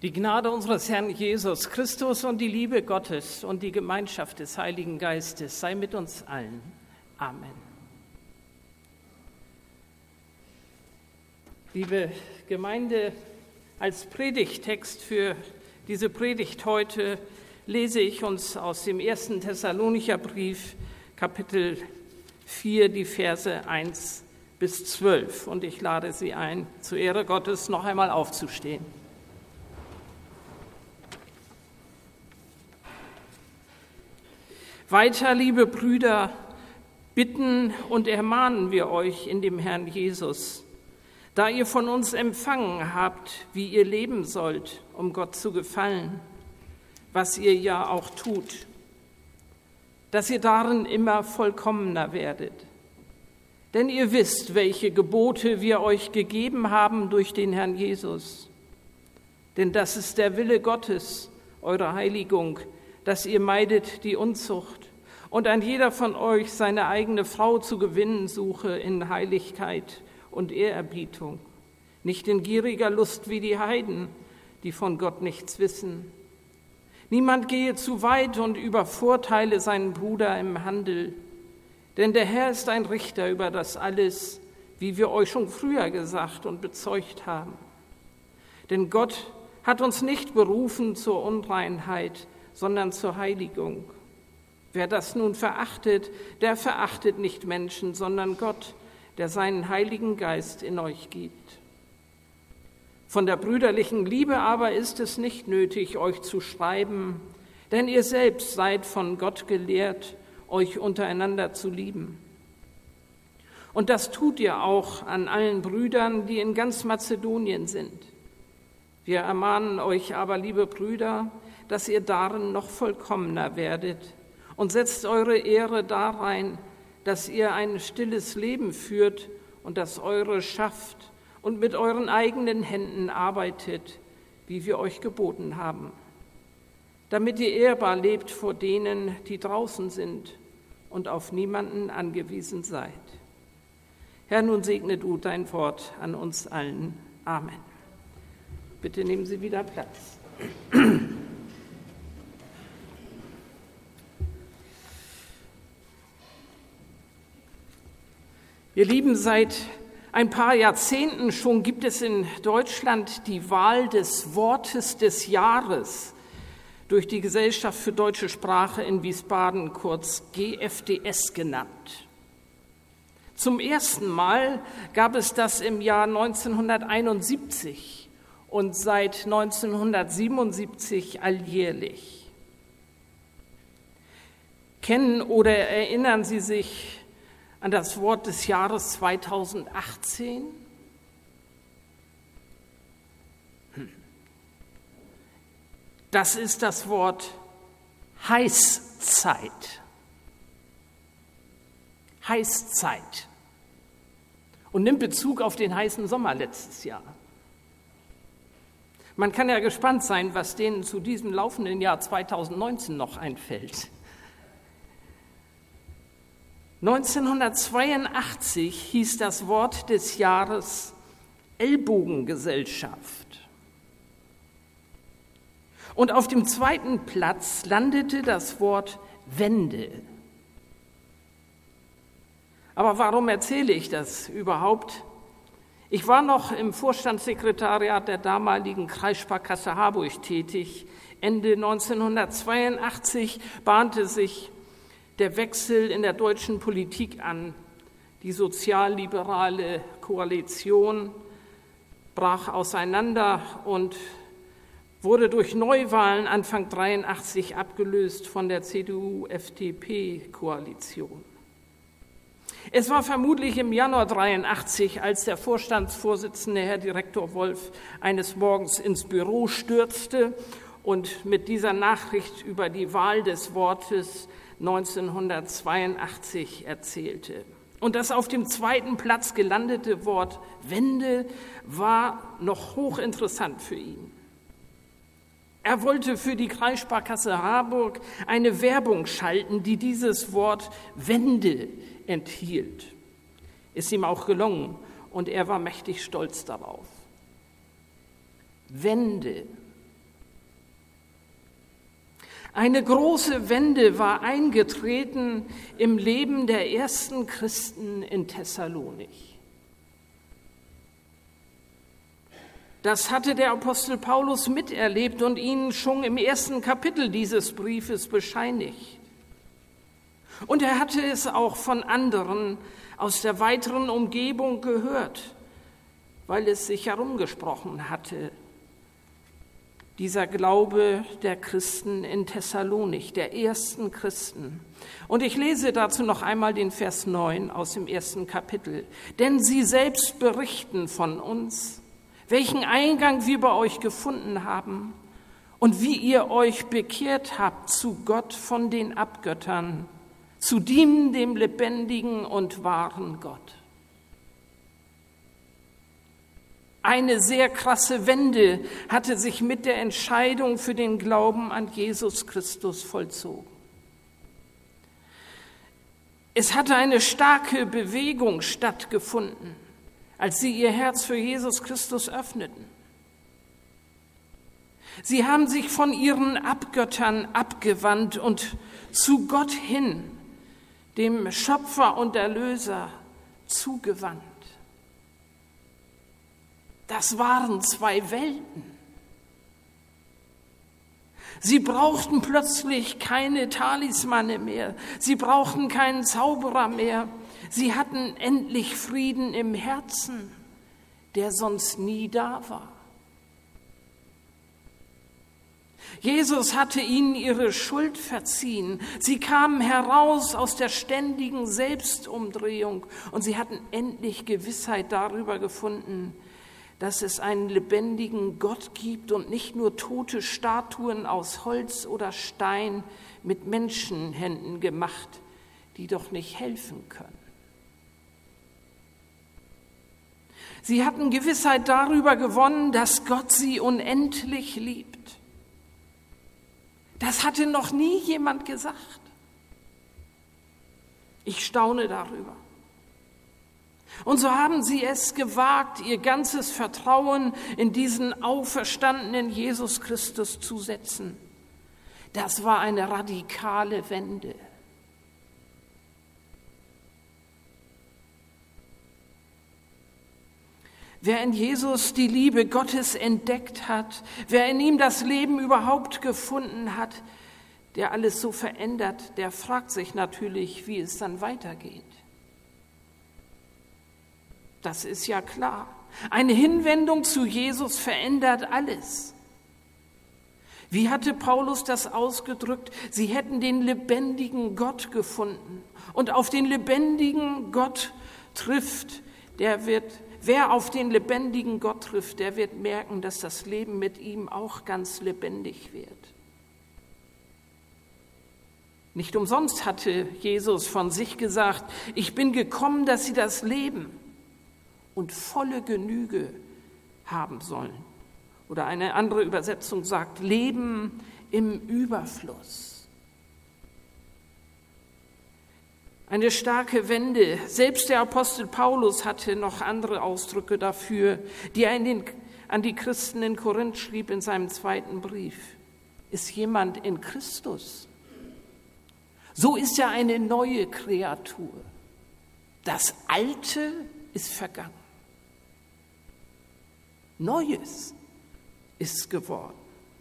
Die Gnade unseres Herrn Jesus Christus und die Liebe Gottes und die Gemeinschaft des Heiligen Geistes sei mit uns allen. Amen. Liebe Gemeinde, als Predigttext für diese Predigt heute lese ich uns aus dem 1. Thessalonicher Brief, Kapitel 4, die Verse 1 bis 12. Und ich lade Sie ein, zur Ehre Gottes noch einmal aufzustehen. Weiter, liebe Brüder, bitten und ermahnen wir euch in dem Herrn Jesus, da ihr von uns empfangen habt, wie ihr leben sollt, um Gott zu gefallen, was ihr ja auch tut, dass ihr darin immer vollkommener werdet. Denn ihr wisst, welche Gebote wir euch gegeben haben durch den Herrn Jesus. Denn das ist der Wille Gottes, eure Heiligung, dass ihr meidet die Unzucht und ein jeder von euch seine eigene Frau zu gewinnen suche in Heiligkeit und Ehrerbietung, nicht in gieriger Lust wie die Heiden, die von Gott nichts wissen. Niemand gehe zu weit und übervorteile seinen Bruder im Handel, denn der Herr ist ein Richter über das alles, wie wir euch schon früher gesagt und bezeugt haben. Denn Gott hat uns nicht berufen zur Unreinheit, sondern zur Heiligung. Wer das nun verachtet, der verachtet nicht Menschen, sondern Gott, der seinen Heiligen Geist in euch gibt. Von der brüderlichen Liebe aber ist es nicht nötig, euch zu schreiben, denn ihr selbst seid von Gott gelehrt, euch untereinander zu lieben. Und das tut ihr auch an allen Brüdern, die in ganz Mazedonien sind. Wir ermahnen euch aber, liebe Brüder, dass ihr darin noch vollkommener werdet und setzt eure Ehre darein, dass ihr ein stilles Leben führt und das eure schafft und mit euren eigenen Händen arbeitet, wie wir euch geboten haben, damit ihr ehrbar lebt vor denen, die draußen sind und auf niemanden angewiesen seid. Herr, nun segne du dein Wort an uns allen. Amen. Bitte nehmen Sie wieder Platz. Ihr Lieben, seit ein paar Jahrzehnten schon gibt es in Deutschland die Wahl des Wortes des Jahres durch die Gesellschaft für deutsche Sprache in Wiesbaden, kurz GfDS genannt. Zum ersten Mal gab es das im Jahr 1971 und seit 1977 alljährlich. Kennen oder erinnern Sie sich an das Wort des Jahres 2018? Das ist das Wort Heißzeit. Heißzeit. Und nimmt Bezug auf den heißen Sommer letztes Jahr. Man kann ja gespannt sein, was denen zu diesem laufenden Jahr 2019 noch einfällt. 1982 hieß das Wort des Jahres Ellbogengesellschaft. Und auf dem zweiten Platz landete das Wort Wende. Aber warum erzähle ich das überhaupt? Ich war noch im Vorstandssekretariat der damaligen Kreissparkasse Harburg tätig. Ende 1982 bahnte sich der Wechsel in der deutschen Politik an. Die sozialliberale Koalition brach auseinander und wurde durch Neuwahlen Anfang 1983 abgelöst von der CDU-FDP-Koalition. Es war vermutlich im Januar 1983, als der Vorstandsvorsitzende, Herr Direktor Wolf, eines Morgens ins Büro stürzte und mit dieser Nachricht über die Wahl des Wortes 1982 erzählte. Und das auf dem zweiten Platz gelandete Wort Wende war noch hochinteressant für ihn. Er wollte für die Kreissparkasse Harburg eine Werbung schalten, die dieses Wort Wende enthielt. Ist ihm auch gelungen und er war mächtig stolz darauf. Wende, Eine große Wende war eingetreten im Leben der ersten Christen in Thessalonich. Das hatte der Apostel Paulus miterlebt und ihnen schon im ersten Kapitel dieses Briefes bescheinigt. Und er hatte es auch von anderen aus der weiteren Umgebung gehört, weil es sich herumgesprochen hatte. Dieser Glaube der Christen in Thessalonich, der ersten Christen. Und ich lese dazu noch einmal den Vers 9 aus dem ersten Kapitel. Denn sie selbst berichten von uns, welchen Eingang wir bei euch gefunden haben und wie ihr euch bekehrt habt zu Gott von den Abgöttern, zu dem lebendigen und wahren Gott. Eine sehr krasse Wende hatte sich mit der Entscheidung für den Glauben an Jesus Christus vollzogen. Es hatte eine starke Bewegung stattgefunden, als sie ihr Herz für Jesus Christus öffneten. Sie haben sich von ihren Abgöttern abgewandt und zu Gott hin, dem Schöpfer und Erlöser, zugewandt. Das waren zwei Welten. Sie brauchten plötzlich keine Talismane mehr. Sie brauchten keinen Zauberer mehr. Sie hatten endlich Frieden im Herzen, der sonst nie da war. Jesus hatte ihnen ihre Schuld verziehen. Sie kamen heraus aus der ständigen Selbstumdrehung und sie hatten endlich Gewissheit darüber gefunden, dass es einen lebendigen Gott gibt und nicht nur tote Statuen aus Holz oder Stein mit Menschenhänden gemacht, die doch nicht helfen können. Sie hatten Gewissheit darüber gewonnen, dass Gott sie unendlich liebt. Das hatte noch nie jemand gesagt. Ich staune darüber. Und so haben sie es gewagt, ihr ganzes Vertrauen in diesen auferstandenen Jesus Christus zu setzen. Das war eine radikale Wende. Wer in Jesus die Liebe Gottes entdeckt hat, wer in ihm das Leben überhaupt gefunden hat, der alles so verändert, der fragt sich natürlich, wie es dann weitergeht. Das ist ja klar. Eine Hinwendung zu Jesus verändert alles. Wie hatte Paulus das ausgedrückt? Sie hätten den lebendigen Gott gefunden. Und auf den lebendigen Gott trifft, wer auf den lebendigen Gott trifft, der wird merken, dass das Leben mit ihm auch ganz lebendig wird. Nicht umsonst hatte Jesus von sich gesagt, ich bin gekommen, dass sie das Leben und volle Genüge haben sollen. Oder eine andere Übersetzung sagt, Leben im Überfluss. Eine starke Wende. Selbst der Apostel Paulus hatte noch andere Ausdrücke dafür, die er an die Christen in Korinth schrieb in seinem zweiten Brief. Ist jemand in Christus? So ist er eine neue Kreatur. Das Alte ist vergangen. Neues ist geworden.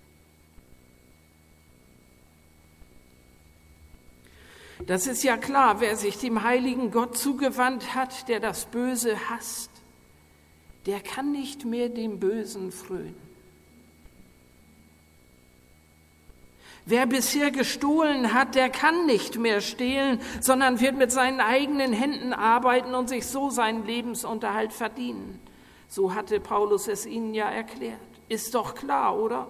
Das ist ja klar, wer sich dem heiligen Gott zugewandt hat, der das Böse hasst, der kann nicht mehr dem Bösen frönen. Wer bisher gestohlen hat, der kann nicht mehr stehlen, sondern wird mit seinen eigenen Händen arbeiten und sich so seinen Lebensunterhalt verdienen. So hatte Paulus es ihnen ja erklärt. Ist doch klar, oder?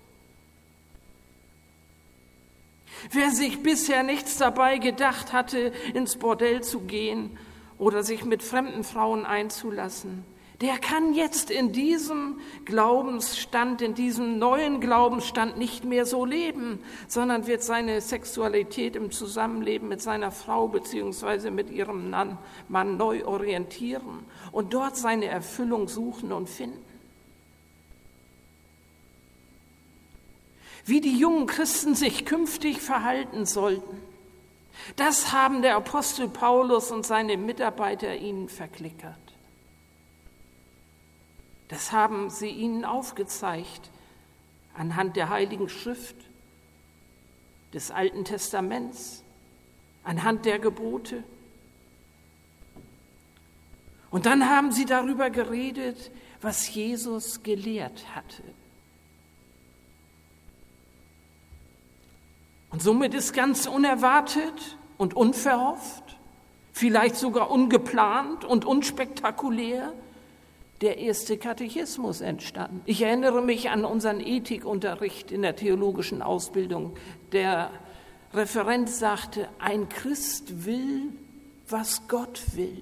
Wer sich bisher nichts dabei gedacht hatte, ins Bordell zu gehen oder sich mit fremden Frauen einzulassen, der kann jetzt in diesem Glaubensstand, in diesem neuen Glaubensstand nicht mehr so leben, sondern wird seine Sexualität im Zusammenleben mit seiner Frau bzw. mit ihrem Mann neu orientieren und dort seine Erfüllung suchen und finden. wie die jungen Christen sich künftig verhalten sollten. Das haben der Apostel Paulus und seine Mitarbeiter ihnen verklickert. Das haben sie ihnen aufgezeigt anhand der Heiligen Schrift, des Alten Testaments, anhand der Gebote. Und dann haben sie darüber geredet, was Jesus gelehrt hatte. Und somit ist ganz unerwartet und unverhofft, vielleicht sogar ungeplant und unspektakulär, der erste Katechismus entstanden. Ich erinnere mich an unseren Ethikunterricht in der theologischen Ausbildung. Der Referent sagte, ein Christ will, was Gott will.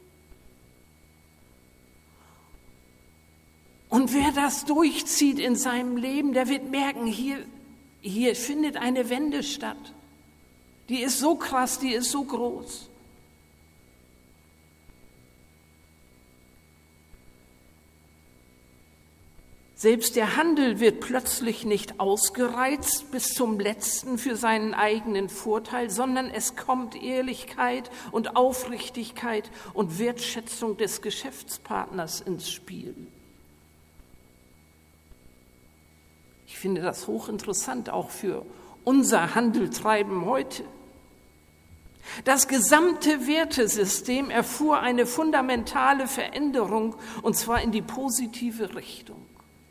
Und wer das durchzieht in seinem Leben, der wird merken, hier findet eine Wende statt. Die ist so krass, die ist so groß. Selbst der Handel wird plötzlich nicht ausgereizt bis zum Letzten für seinen eigenen Vorteil, sondern es kommt Ehrlichkeit und Aufrichtigkeit und Wertschätzung des Geschäftspartners ins Spiel. Ich finde das hochinteressant, auch für unser Handeltreiben heute. Das gesamte Wertesystem erfuhr eine fundamentale Veränderung, und zwar in die positive Richtung.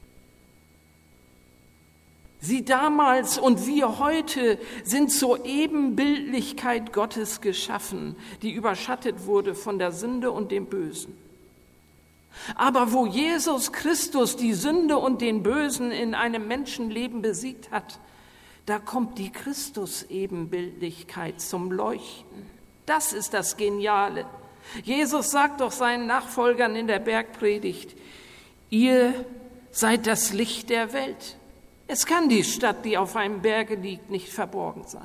Sie damals und wir heute sind zur Ebenbildlichkeit Gottes geschaffen, die überschattet wurde von der Sünde und dem Bösen. Aber wo Jesus Christus die Sünde und den Bösen in einem Menschenleben besiegt hat, da kommt die Christus-Ebenbildlichkeit zum Leuchten. Das ist das Geniale. Jesus sagt doch seinen Nachfolgern in der Bergpredigt, ihr seid das Licht der Welt. Es kann die Stadt, die auf einem Berge liegt, nicht verborgen sein.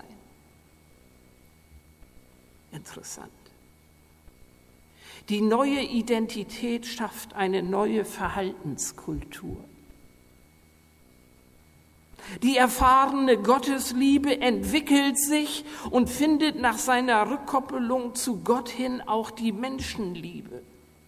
Interessant. Die neue Identität schafft eine neue Verhaltenskultur. Die erfahrene Gottesliebe entwickelt sich und findet nach seiner Rückkoppelung zu Gott hin auch die Menschenliebe.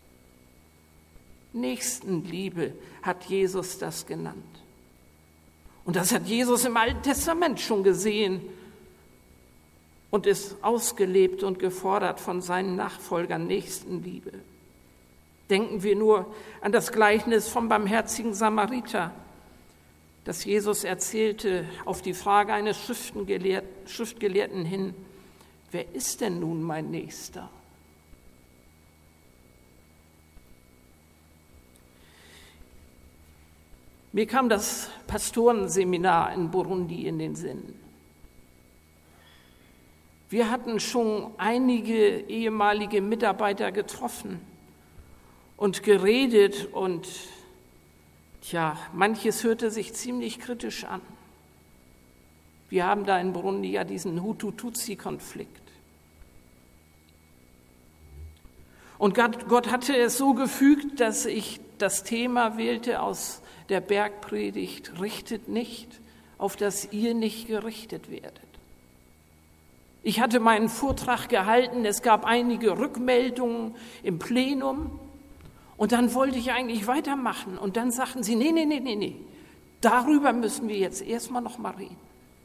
Nächstenliebe hat Jesus das genannt. Und das hat Jesus im Alten Testament schon gesehen und ist ausgelebt und gefordert von seinen Nachfolgern, Nächstenliebe. Denken wir nur an das Gleichnis vom barmherzigen Samariter, das Jesus erzählte auf die Frage eines Schriftgelehrten hin, wer ist denn nun mein Nächster? Mir kam das Pastorenseminar in Burundi in den Sinn. Wir hatten schon einige ehemalige Mitarbeiter getroffen und geredet und manches hörte sich ziemlich kritisch an. Wir haben da in Burundi ja diesen Hutu-Tutsi-Konflikt. Und Gott hatte es so gefügt, dass ich das Thema wählte aus der Bergpredigt, richtet nicht, auf das ihr nicht gerichtet werdet. Ich hatte meinen Vortrag gehalten, es gab einige Rückmeldungen im Plenum und dann wollte ich eigentlich weitermachen und dann sagten sie, nee, darüber müssen wir jetzt erstmal noch mal reden.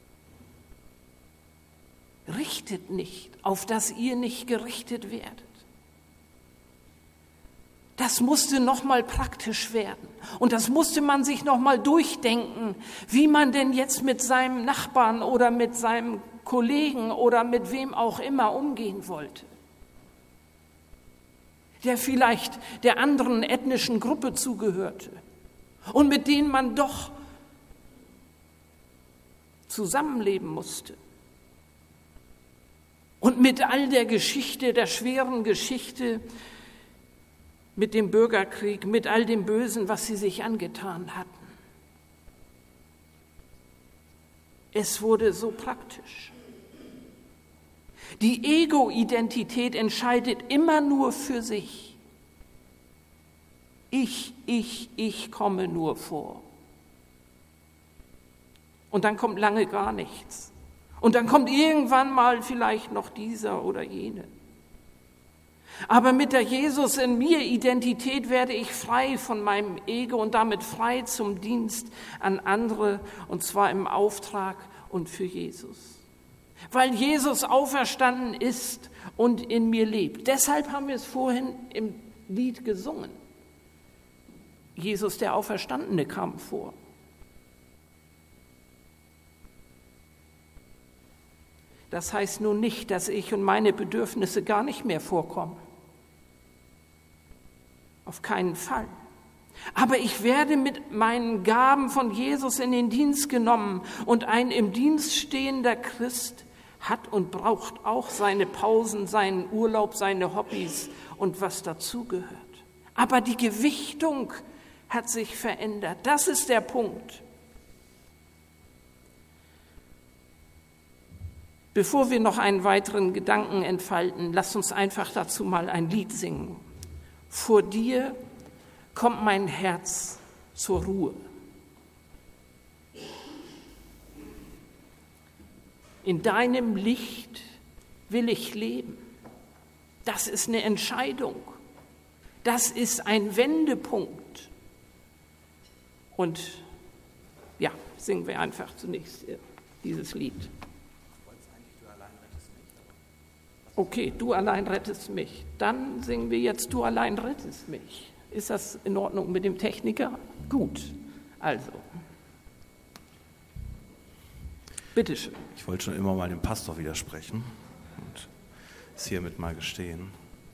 Richtet nicht, auf das ihr nicht gerichtet werdet. Das musste noch mal praktisch werden und das musste man sich noch mal durchdenken, wie man denn jetzt mit seinem Nachbarn oder mit seinem Kollegen oder mit wem auch immer umgehen wollte, der vielleicht der anderen ethnischen Gruppe zugehörte und mit denen man doch zusammenleben musste. Und mit all der Geschichte, der schweren Geschichte, mit dem Bürgerkrieg, mit all dem Bösen, was sie sich angetan hatten. Es wurde so praktisch. Die Ego-Identität entscheidet immer nur für sich. Ich komme nur vor. Und dann kommt lange gar nichts. Und dann kommt irgendwann mal vielleicht noch dieser oder jene. Aber mit der Jesus in mir Identität werde ich frei von meinem Ego und damit frei zum Dienst an andere, und zwar im Auftrag und für Jesus. Weil Jesus auferstanden ist und in mir lebt. Deshalb haben wir es vorhin im Lied gesungen. Jesus, der Auferstandene, kam vor. Das heißt nun nicht, dass ich und meine Bedürfnisse gar nicht mehr vorkommen. Auf keinen Fall. Aber ich werde mit meinen Gaben von Jesus in den Dienst genommen, und ein im Dienst stehender Christ hat und braucht auch seine Pausen, seinen Urlaub, seine Hobbys und was dazugehört. Aber die Gewichtung hat sich verändert. Das ist der Punkt. Bevor wir noch einen weiteren Gedanken entfalten, lasst uns einfach dazu mal ein Lied singen. Vor dir kommt mein Herz zur Ruhe. In deinem Licht will ich leben. Das ist eine Entscheidung. Das ist ein Wendepunkt. Und ja, singen wir einfach zunächst dieses Lied. Okay, du allein rettest mich. Dann singen wir jetzt, du allein rettest mich. Ist das in Ordnung mit dem Techniker? Gut, also. Bitteschön. Ich wollte schon immer mal dem Pastor widersprechen und es hiermit mal gestehen.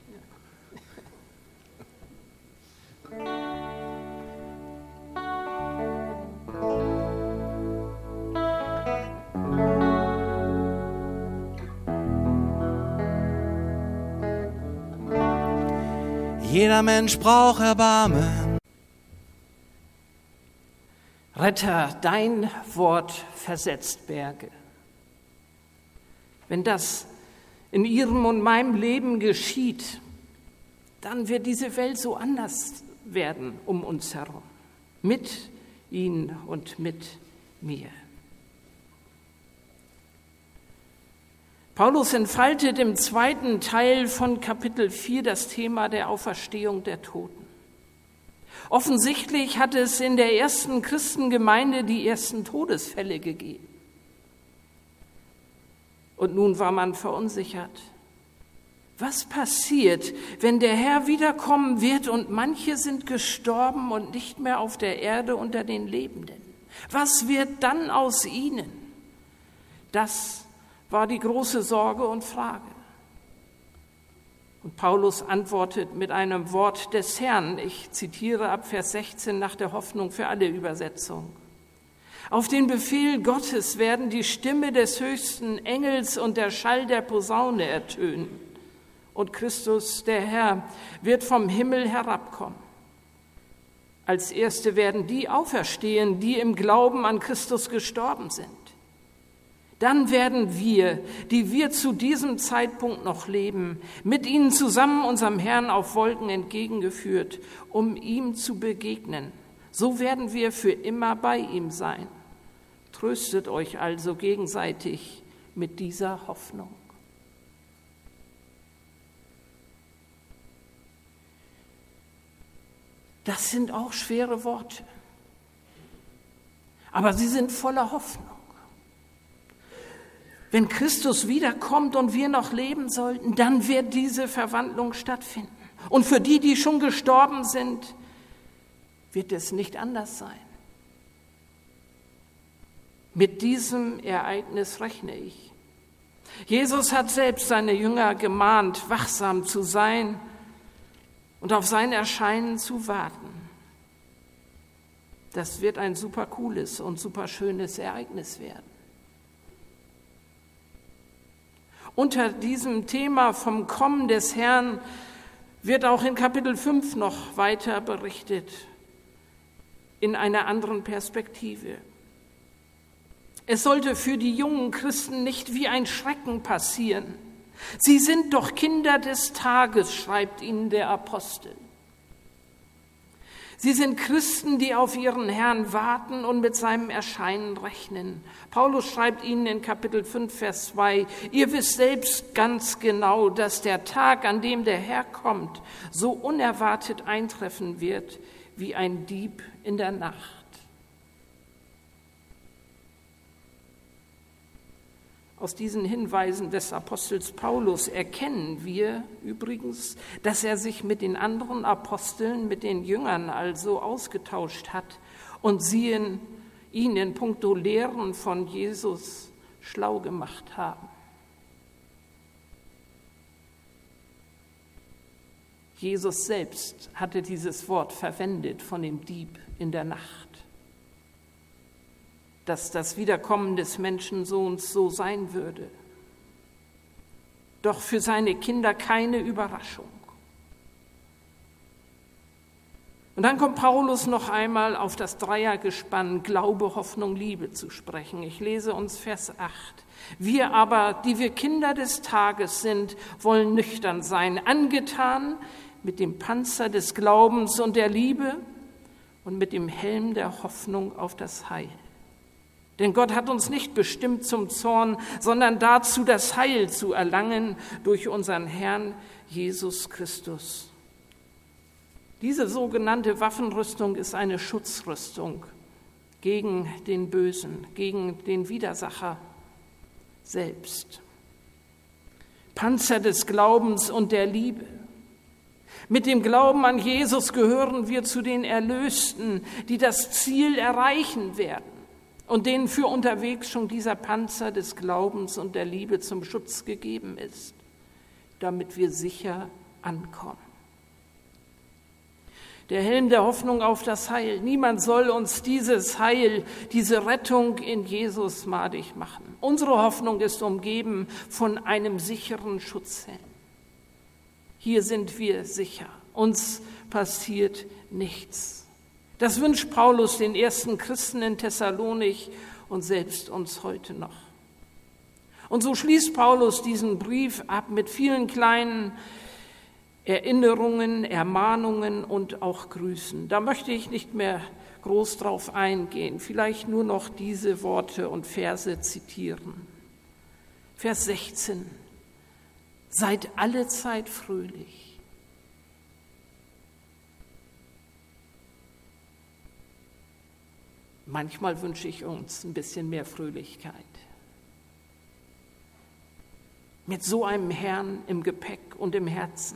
Jeder Mensch braucht Erbarmen. Retter, dein Wort versetzt Berge. Wenn das in ihrem und meinem Leben geschieht, dann wird diese Welt so anders werden um uns herum. Mit ihnen und mit mir. Paulus entfaltet im zweiten Teil von Kapitel 4 das Thema der Auferstehung der Toten. Offensichtlich hat es in der ersten Christengemeinde die ersten Todesfälle gegeben. Und nun war man verunsichert. Was passiert, wenn der Herr wiederkommen wird und manche sind gestorben und nicht mehr auf der Erde unter den Lebenden? Was wird dann aus ihnen? Das war die große Sorge und Frage. Und Paulus antwortet mit einem Wort des Herrn. Ich zitiere ab Vers 16 nach der Hoffnung für alle Übersetzung. Auf den Befehl Gottes werden die Stimme des höchsten Engels und der Schall der Posaune ertönen. Und Christus, der Herr, wird vom Himmel herabkommen. Als Erste werden die auferstehen, die im Glauben an Christus gestorben sind. Dann werden wir, die wir zu diesem Zeitpunkt noch leben, mit ihnen zusammen unserem Herrn auf Wolken entgegengeführt, um ihm zu begegnen. So werden wir für immer bei ihm sein. Tröstet euch also gegenseitig mit dieser Hoffnung. Das sind auch schwere Worte, aber sie sind voller Hoffnung. Wenn Christus wiederkommt und wir noch leben sollten, dann wird diese Verwandlung stattfinden. Und für die, die schon gestorben sind, wird es nicht anders sein. Mit diesem Ereignis rechne ich. Jesus hat selbst seine Jünger gemahnt, wachsam zu sein und auf sein Erscheinen zu warten. Das wird ein super cooles und super schönes Ereignis werden. Unter diesem Thema vom Kommen des Herrn wird auch in Kapitel 5 noch weiter berichtet, in einer anderen Perspektive. Es sollte für die jungen Christen nicht wie ein Schrecken passieren. Sie sind doch Kinder des Tages, schreibt ihnen der Apostel. Sie sind Christen, die auf ihren Herrn warten und mit seinem Erscheinen rechnen. Paulus schreibt ihnen in Kapitel 5, Vers 2, ihr wisst selbst ganz genau, dass der Tag, an dem der Herr kommt, so unerwartet eintreffen wird wie ein Dieb in der Nacht. Aus diesen Hinweisen des Apostels Paulus erkennen wir übrigens, dass er sich mit den anderen Aposteln, mit den Jüngern also ausgetauscht hat und sie ihn in puncto Lehren von Jesus schlau gemacht haben. Jesus selbst hatte dieses Wort verwendet von dem Dieb in der Nacht, dass das Wiederkommen des Menschensohns so sein würde. Doch für seine Kinder keine Überraschung. Und dann kommt Paulus noch einmal auf das Dreiergespann Glaube, Hoffnung, Liebe zu sprechen. Ich lese uns Vers 8. Wir aber, die wir Kinder des Tages sind, wollen nüchtern sein, angetan mit dem Panzer des Glaubens und der Liebe und mit dem Helm der Hoffnung auf das Heil. Denn Gott hat uns nicht bestimmt zum Zorn, sondern dazu, das Heil zu erlangen durch unseren Herrn Jesus Christus. Diese sogenannte Waffenrüstung ist eine Schutzrüstung gegen den Bösen, gegen den Widersacher selbst. Panzer des Glaubens und der Liebe. Mit dem Glauben an Jesus gehören wir zu den Erlösten, die das Ziel erreichen werden. Und denen für unterwegs schon dieser Panzer des Glaubens und der Liebe zum Schutz gegeben ist, damit wir sicher ankommen. Der Helm der Hoffnung auf das Heil. Niemand soll uns dieses Heil, diese Rettung in Jesus madig machen. Unsere Hoffnung ist umgeben von einem sicheren Schutzhelm. Hier sind wir sicher. Uns passiert nichts. Das wünscht Paulus den ersten Christen in Thessalonich und selbst uns heute noch. Und so schließt Paulus diesen Brief ab mit vielen kleinen Erinnerungen, Ermahnungen und auch Grüßen. Da möchte ich nicht mehr groß drauf eingehen, vielleicht nur noch diese Worte und Verse zitieren. Vers 16. Seid allezeit fröhlich. Manchmal wünsche ich uns ein bisschen mehr Fröhlichkeit. Mit so einem Herrn im Gepäck und im Herzen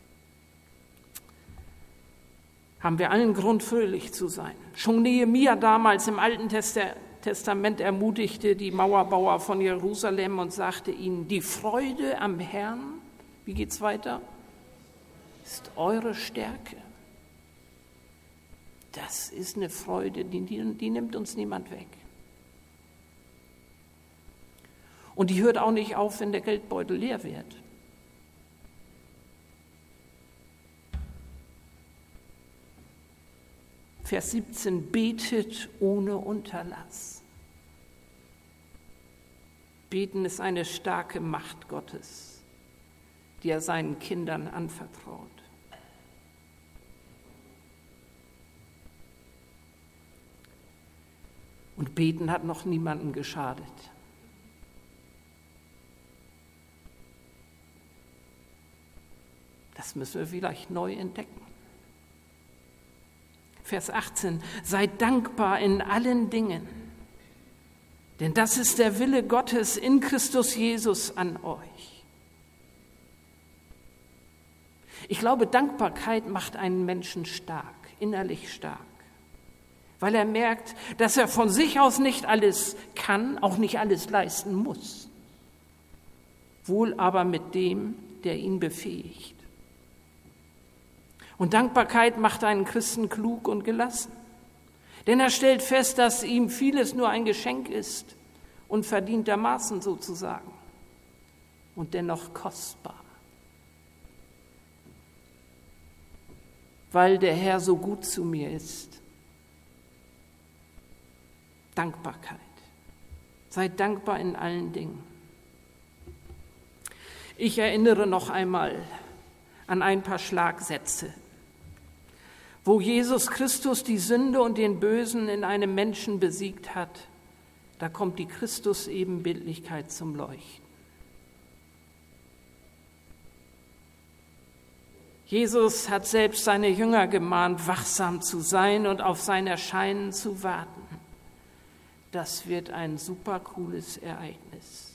haben wir allen Grund, fröhlich zu sein. Schon Nehemia damals im Alten Testament ermutigte die Mauerbauer von Jerusalem und sagte ihnen, die Freude am Herrn, wie geht's weiter, ist eure Stärke. Das ist eine Freude, die nimmt uns niemand weg. Und die hört auch nicht auf, wenn der Geldbeutel leer wird. Vers 17, betet ohne Unterlass. Beten ist eine starke Macht Gottes, die er seinen Kindern anvertraut. Und beten hat noch niemandem geschadet. Das müssen wir vielleicht neu entdecken. Vers 18, seid dankbar in allen Dingen, denn das ist der Wille Gottes in Christus Jesus an euch. Ich glaube, Dankbarkeit macht einen Menschen stark, innerlich stark. Weil er merkt, dass er von sich aus nicht alles kann, auch nicht alles leisten muss. Wohl aber mit dem, der ihn befähigt. Und Dankbarkeit macht einen Christen klug und gelassen. Denn er stellt fest, dass ihm vieles nur ein Geschenk ist, unverdientermaßen sozusagen, und dennoch kostbar. Weil der Herr so gut zu mir ist. Dankbarkeit. Seid dankbar in allen Dingen. Ich erinnere noch einmal an ein paar Schlagsätze, Wo Jesus Christus die Sünde und den Bösen in einem Menschen besiegt hat, da kommt die Christus-Ebenbildlichkeit zum Leuchten. Jesus hat selbst seine Jünger gemahnt, wachsam zu sein und auf sein Erscheinen zu warten. Das wird ein super cooles Ereignis.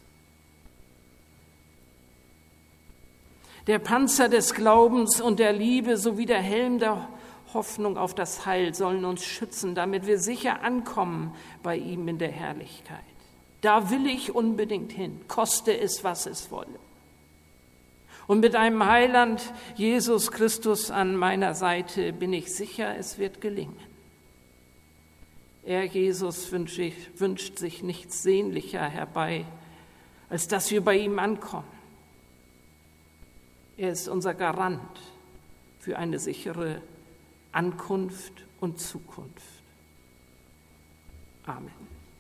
Der Panzer des Glaubens und der Liebe sowie der Helm der Hoffnung auf das Heil sollen uns schützen, damit wir sicher ankommen bei ihm in der Herrlichkeit. Da will ich unbedingt hin, koste es, was es wolle. Und mit einem Heiland, Jesus Christus, an meiner Seite bin ich sicher, es wird gelingen. Er, Jesus, wünscht sich nichts sehnlicher herbei, als dass wir bei ihm ankommen. Er ist unser Garant für eine sichere Ankunft und Zukunft. Amen.